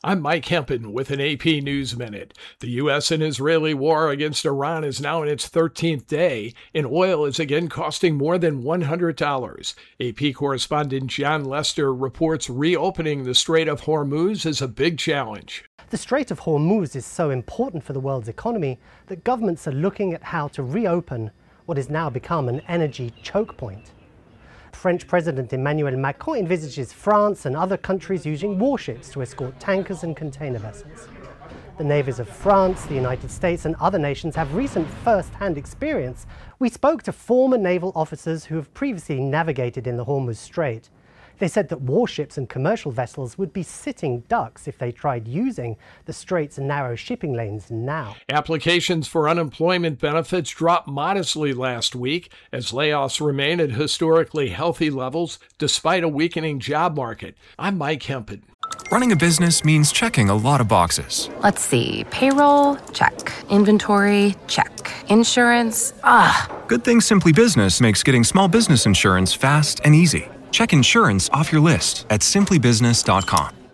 I'm Mike Hempen with an AP News Minute. The U.S. and Israeli war against Iran is now in its 13th day, and oil is again costing more than $100. AP correspondent John Lester reports reopening the Strait of Hormuz is a big challenge. The Strait of Hormuz is so important for the world's economy that governments are looking at how to reopen what has now become an energy choke point. French President Emmanuel Macron envisages France and other countries using warships to escort tankers and container vessels. The navies of France, the United States and other nations have recent first-hand experience. We spoke to former naval officers who have previously navigated in the Hormuz Strait. They said that warships and commercial vessels would be sitting ducks if they tried using the strait's narrow shipping lanes now. Applications for unemployment benefits dropped modestly last week as layoffs remain at historically healthy levels despite a weakening job market. I'm Mike Hempen. Running a business means checking a lot of boxes. Let's see. Payroll? Check. Inventory? Check. Insurance? Good thing Simply Business makes getting small business insurance fast and easy. Check insurance off your list at simplybusiness.com.